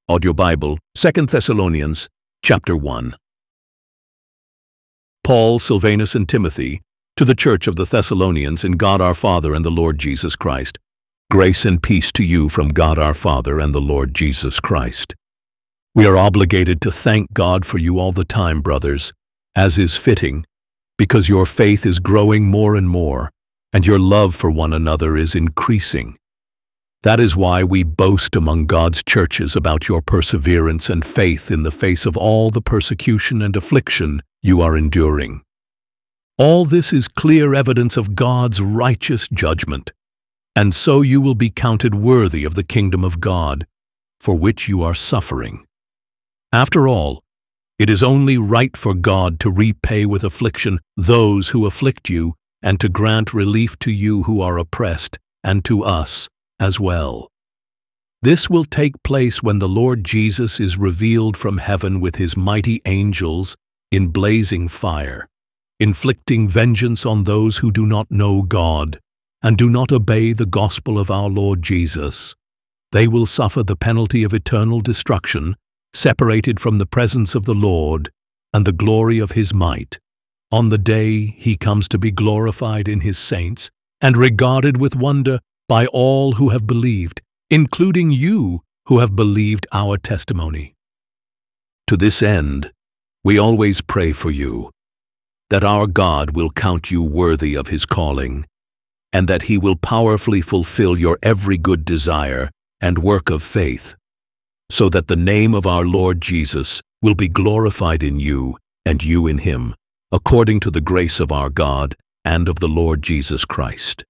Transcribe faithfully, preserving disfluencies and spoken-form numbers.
Audio Bible, Second Thessalonians, chapter one. Paul, Silvanus, and Timothy, to the church of the Thessalonians in God our Father and the Lord Jesus Christ. Grace and peace to you from God our Father and the Lord Jesus Christ. We are obligated to thank God for you all the time, brothers, as is fitting, because your faith is growing more and more, and your love for one another is increasing. That is why we boast among God's churches about your perseverance and faith in the face of all the persecution and affliction you are enduring. All this is clear evidence of God's righteous judgment, and so you will be counted worthy of the kingdom of God, for which you are suffering. After all, it is only right for God to repay with affliction those who afflict you, and to grant relief to you who are oppressed, and to us as well. This will take place when the Lord Jesus is revealed from heaven with his mighty angels in blazing fire, inflicting vengeance on those who do not know God and do not obey the gospel of our Lord Jesus. They will suffer the penalty of eternal destruction, separated from the presence of the Lord and the glory of his might, on the day he comes to be glorified in his saints and regarded with wonder by all who have believed, including you who have believed our testimony. To this end, we always pray for you, that our God will count you worthy of his calling, and that he will powerfully fulfill your every good desire and work of faith, so that the name of our Lord Jesus will be glorified in you and you in him, according to the grace of our God and of the Lord Jesus Christ.